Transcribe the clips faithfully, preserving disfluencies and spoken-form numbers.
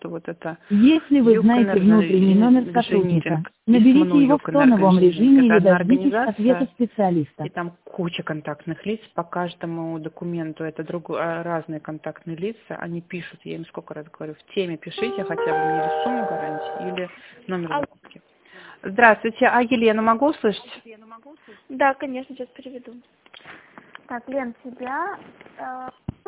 что вот это Если вы знаете внутренний номер сотрудника, наберите его в тоновом режиме или дождитесь ответа специалиста. И там куча контактных лиц, по каждому документу это друг, разные контактные лица, они пишут, я им сколько раз говорю, в теме пишите хотя бы мне или сумму гарантии, или номер закупки. Здравствуйте, а Елену могу услышать? Да, конечно, сейчас переведу. Так, Лен, тебя... Э...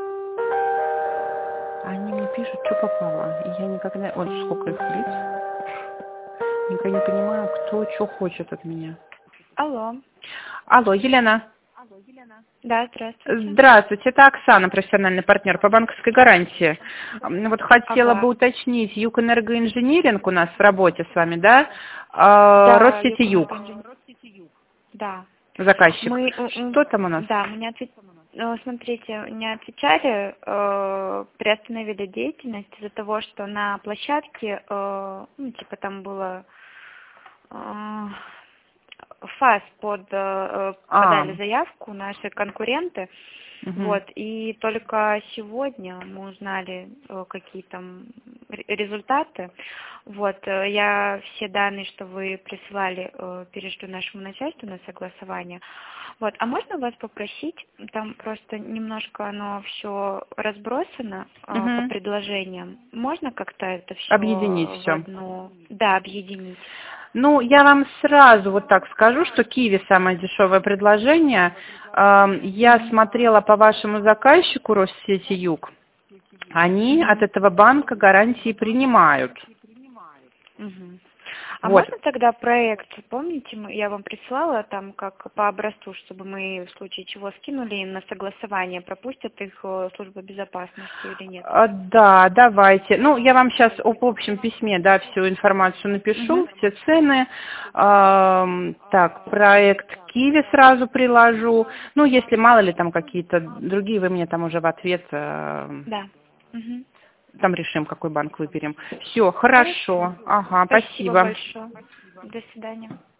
Они мне пишут, что попало. И я никогда... Вот сколько их лиц. Никогда не понимаю, кто что хочет от меня. Алло. Алло, Елена. Алло, Елена. Да, здравствуйте. Здравствуйте, это Оксана, профессиональный партнер по банковской гарантии. Вот хотела ага. бы уточнить, Югэнергоинжиниринг у нас в работе с вами, да? А, да Россети Юг. Да. Заказчик. Мы, что там у нас? Да, мне ответ... Смотрите, мне отвечали, э, приостановили деятельность из-за того, что на площадке, э, ну, типа там было э, ФАС под, э, подали а. заявку наши конкуренты, угу. Вот, и только сегодня мы узнали, э, какие там результаты. Вот, э, я все данные, что вы присылали, э, перешлю нашему начальству на согласование. Вот, а можно вас попросить, там просто немножко оно все разбросано угу. э, по предложениям. Можно как-то это все объединить все? Одну... Да, объединить. Ну, я вам сразу вот так скажу, что Киви самое дешевое предложение. Я смотрела по вашему заказчику Россети Юг. Они от этого банка гарантии принимают. Угу. А вот. можно тогда проект, помните, я вам прислала там как по образцу, чтобы мы в случае чего скинули им на согласование, пропустят их служба безопасности или нет? А, да, давайте. Ну, я вам сейчас в общем письме, да, всю информацию напишу, угу. все цены. А, так, проект Киви сразу приложу. Ну, если мало ли там какие-то другие, вы мне там уже в ответ... Да. Угу. Там решим, какой банк выберем. Все, хорошо. Ага, спасибо. спасибо. Большое. До свидания.